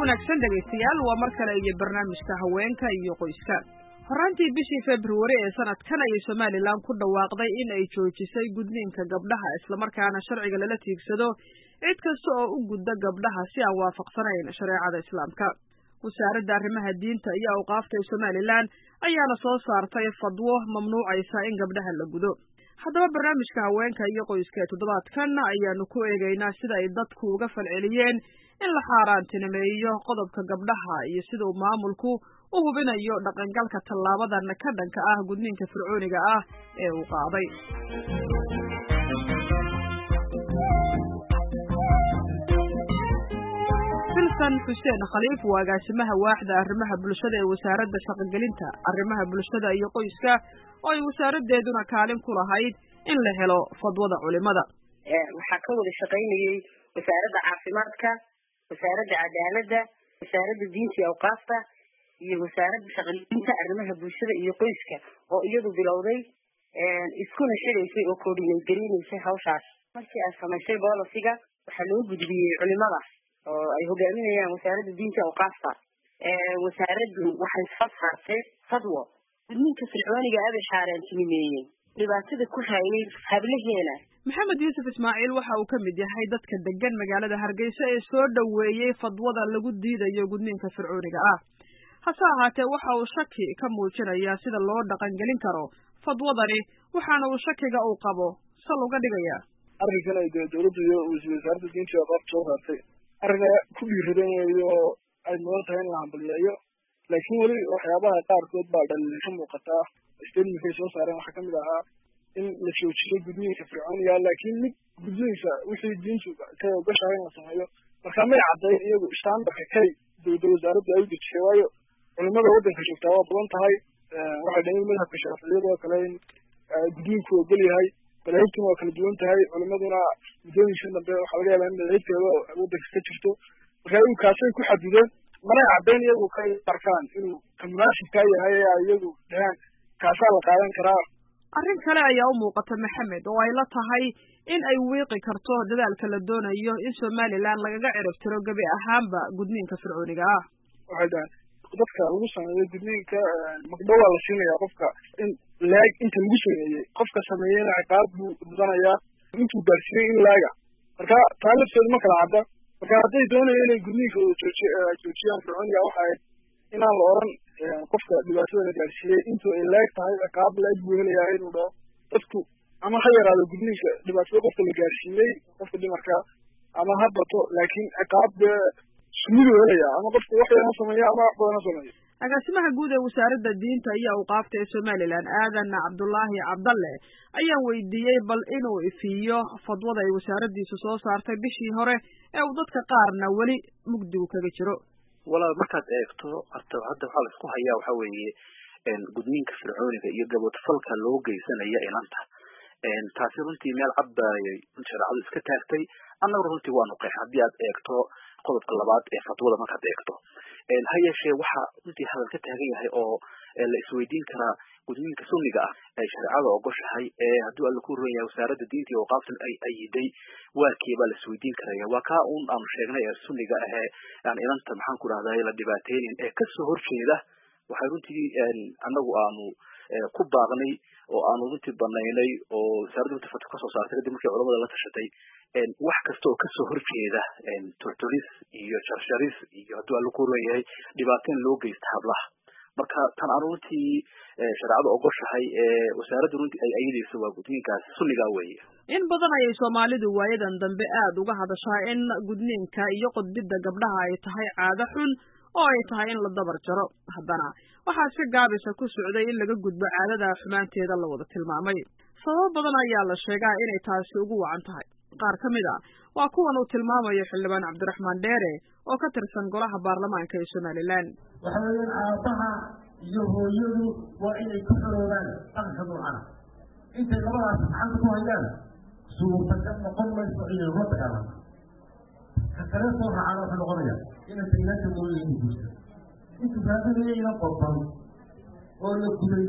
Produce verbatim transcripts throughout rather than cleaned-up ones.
wanaagsan dhegaystayaal waa mar kale iyo barnaamijka haweenka iyo qoyska. Horaantii bishii February ee sanadkan ay Somaliland ku dhawaaqday in ay joojisay gudniinka gabdhaha isla markaana sharciga lala tiigsado cid kasta oo u gudda gabdhaha si aan waafaqsanayn shareecada Islaamka. Wasaaradda arrimaha diinta iyo awqaafta ee Somaliland ayaana soo saartay fadwo mamnuucaysa in gabdhaha la gudo. haddaba barnaamijka haweenka iyo qoyska toddobaadkan ayaanu ku eegaynaa sida ay dadku uga falceliyeen in la xaaraantinimeeyo qodobka gabdhaha iyo sida uu maamulku u hubinayo dhaqangalka tallaabadan ka dhanka ah gudniinka fircooniga ah ee uu qaaday. Filsan Xuseen Khaliif waa agaasimaha waaxda arrimaha bulshada ee wasaaradda shaqagelinta arrimaha bulshada iyo qoyska oo ay wasaaraddeeduna kaalin ku lahayd in la helo fadwada culimada. waxaa ka wada shaqaynayay wasaaradda caafimaadka, wasaaradda cadaaladda, wasaaradda diinta iyo awqaafta iyo wasaaradda shaqagelinta arrimaha bulshada iyo qoyska oo iyadu bilowday iskuna xidhaysay oo coordinate garinaysay hawshaas. markii ay samaysay bolisiga waxaa loo gudbiyey culimada oo ay hogaaminayaan wasaaradda diinta iyo awqaafta. wasaaraddu waxay soo saartay fadwo gudniinka fircooniga ah ee xaaraantinimeeyey dhibaatada ku hayay hablaheena. Maxamed Yuusuf Ismaaciil waxa uu ka mid yahay dadka degan magaalada Hargeysa ee soo dhaweeyay fadwada lagu diidayo gudniinka fircooniga ah. hase ahaatee waxa uu shaki ka muujinayaa sida loo dhaqan gelin karo fadwadani waxaana uu shakiga uu qabo sal uga dhigayaa arrinkan ay dowladda iyo wasaaradda diinta iyo awqaafta soo saartay arrinka ku dhiirradanayo ay mudan tahay in la hambaliyeeyo laakiin weli waxyaabaha qaarkood baa dhaliil ka muuqataa. statementkay soo saareen waxaa kamid ahaa in la joojiyo gudniinka fircooniga laakiin mid gudniinka wixii diintu ka ogashahay in la sameeyo marka may caddayn iyagu standardka kay dowladda wasaaradda ay u dejisay waayo culimada waddanka joogtaa waa badan tahay. waxay dhahin madhabka shaaficiyada oo kale in gudniinku ogol yahay madaahibtuna waa kala duwan tahay. culimaduna muddooyinkan dambe waxaa laga yaabaa in madaahibteeda waddanka ka jirto marka iyagu kaasay ku xadideen manay caddayn iyagu ka arkaan inuu ka munaasibkaa yahay ee iyagu dhahaan kaasaa la qaadan karaa. arrin kale ayaa u muuqata Maxamed oo ay la tahay in ay wiiqi karto dadaalka la doonayo in Somaliland lagaga ciribtiro gabi ahaanba gudniinka fircooniga ah. waxay dhahaan dadka lagu sameeyo gudniinka magdhow waa la siinayaa qofka in laag inta lagu sameeyey qofka sameeyeyna ciqaab buu mudanayaa intuu gaarsiiyey in laaga marka taa lafteedu ma kala cadda. marka hadday doonaya inay gudniinka joojiyaan fircooniga waxa ahayd inaan la oran qofka dhibaatada la gaarsiiyey intuu ay laag tahay ciqaab laag buu helayaa inuu dhaho dadku ama ha yaraado gudniinka dhibaatada qofka la gaarsiiyey qofka dhimarka ama ha bato laakiin ciqaab sumiduu helayaa ama qofku wax yar ha sameeya ama wax badan ha sameeyo. agaasimaha guud ee wasaaradda diinta iyo awqaafta ee Somaliland aadan Cabdullaahi Cabdalle ayaan weydiiyey bal inuu ifiyo fadwada ay wasaaraddiisu soo saartay bishii hore ee uu dadka qaarna weli mugdigu kaga jiro. walaal markaad eegto hadda waxaa la isku hayaa waxa weeye gudniinka fircooniga iyo gabadfalka loo geysanaya inanta taasi runtii meel cad bay shareecadu iska taagtay. annagu runtii waanu qeex haddii aad eegto qodobka labaad ee fatwada markaad eegto ha yeeshee waxa runtii hadal ka taagan yahay oo la isweydiin karaa gudniinka sunniga ah ee shareecada ogoshahay ee hadduu alla ku roon yahay wasaaradda diinta iyo awqaafta ay ayiday waarkeebaa la isweydiin karaya waa kaa uun aanu sheegnay ee sunniga ahee aan inanta maxaan ku dhahday la dhibaateynin ee kasoo horjeeda waxay runtii annagu aanu ku baaqnay oo aanu runtii banaynay oo wasaaradda runtii fatwa kasoo saartay kadib markii culamada la tashatay wax kasta oo kasoo horjeeda torturis iyo sharsharis iyo hadduu alla ku roon yahay dhibaateyn loo geysta hablaha. marka tan aanu runtii shareecada ogoshahay ee wasaaradda runtii ay ayidayso waa gudniinkaas sunnigaa weeye. in badan ayay Soomaalidu waayadan dambe aad uga hadashaa in gudniinka iyo qodbidda gabdhaha ay tahay caado xun oo ay tahay in la dabar jaro. haddana waxaa si gaabisa ku socday in laga gudbo caadada xumaanteeda la wada tilmaamay. sabab badan ayaa la sheegaa inay taasi ugu wacan tahay. qaar ka mid ah waa kuwan uu tilmaamayo xildhibaan Cabdiraxmaan Dheere oo ka tirsan golaha baarlamaanka ee Somaliland. waxa weeyaan aabaha iyo hooyadu waa inay ku xoroobaan dhaqanka noocan intay labadaas gacanta ku hayaan suurtagal noqon mayso inay la dagaalaan. ka kale soo raacana wuxuu noqonayaa inay tagnaanta dowladda guursa intuu raadinaya ina qorban oo la guday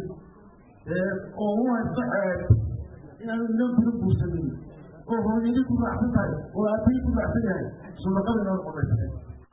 oo u haysto ceeb inaanu inan guda guursanin oo hooyadii ku raacsan tahay oo aabihii ku raacsan yahay suurtagal inoo noqonaysa.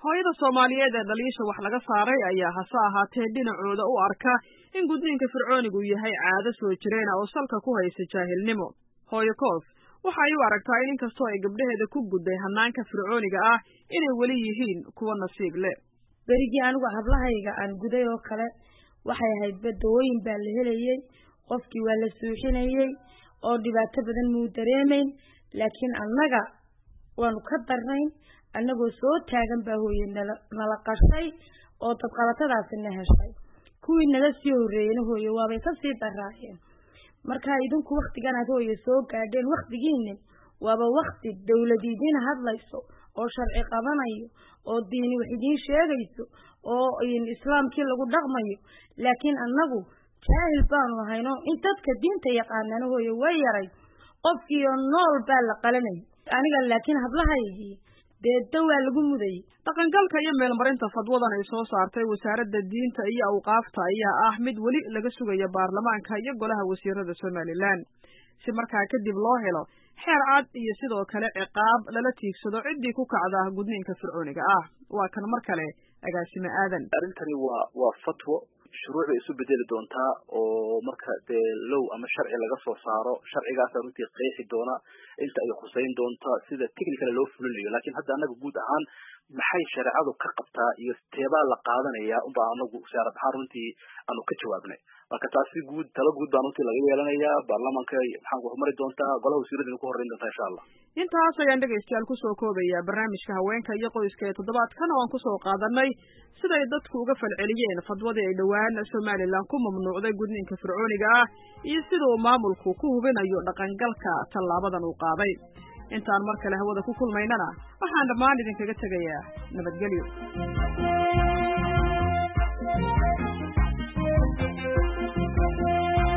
hooyada Soomaaliyeed ee dhaliisha wax laga saaray ayaa hase ahaatee dhinacooda u arka in gudniinka fircoonigu yahay caado soo jireen oo salka ku haysa jaahilnimo. Hooyo Koos waxa ay u aragtaa in inkastoo ay gabdhaheeda ku gudday hanaanka fircooniga ah inay weli yihiin kuwa nasiib leh. berigii anigu hablahayga aan guday oo kale waxay ahayd badooyin baa la helayay, qofkii waa la suuxinayay oo dhibaato badan muu dareemayn, laakiin annaga waanu ka darnayn. annagoo soo taagan baa hooye nala qashay oo dadqalatadaasina heshay. kuwii nala sii horreeyeyna hooye waabay ka sii daraayeen. markaa idinku waktigan aad hooye soo gaadheen, waktigiinni waaba wakti dawlad idiin hadlayso oo sharci qabanayo oo diini wax idiin sheegayso oo islaamkii lagu dhaqmayo. laakiin annagu jaahil baanu ahayno in dadka diinta yaqaanana hooye way yaray, qofkiiyo nool baa la qalanay. aniga laakiin hablahaygii deedda waa lagu mudayay. dhaqangalka iyo meelmarinta fadwadan ay soo saartay wasaaradda diinta iyo awqaafta ayaa ah mid weli laga sugayo baarlamaanka iyo golaha wasiirada Somaliland si markaa kadib loo helo xeer cad iyo sidoo kale ciqaab lala tiigsado ciddii ku kacda gudniinka fircooniga ah. waa kan mar kale agaasime aadan. arrintani waa waa fatwo shuruuc isu bedeli doontaa oo marka dee low ama sharci laga soo saaro sharcigaas runtii qeexi doona inta ay khuseyn doonta sida technical loo fulinayo. laakiin hadda anagu guud ahaan maxay shareecadu ka qabtaa iyo teebaa la qaadanaya unba anagu wasaarad ahaan runtii aanu ka jawaabnay. marka taasi guud talo guud baan runtii laga yeelanayaa baarlamaanka maxaan ku mari doontaa golaha wasiiradina ku horreyn doontaa insha Allah. intaas ayaan dhegaystayaal kusoo koobaya barnaamijka haweenka iyo qoyska ee toddobaadkan oo aan kusoo qaadanay siday dadku uga falceliyeen fadwadii ay dhowaan Somaliland ku mamnuucday gudniinka fircooniga ah iyo sida uu maamulku ku hubinayo dhaqangalka tallaabadan uu qaaday. intaan mar kale hawada ku kulmaynana waxaan dhammaan idinkaga tegayaa nabadgelyo.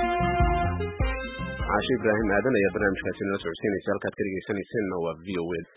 عاشي إبراهيم آدم يا برنامج كاسين نسعود سيني سالكات كريجي سنة سنة و في او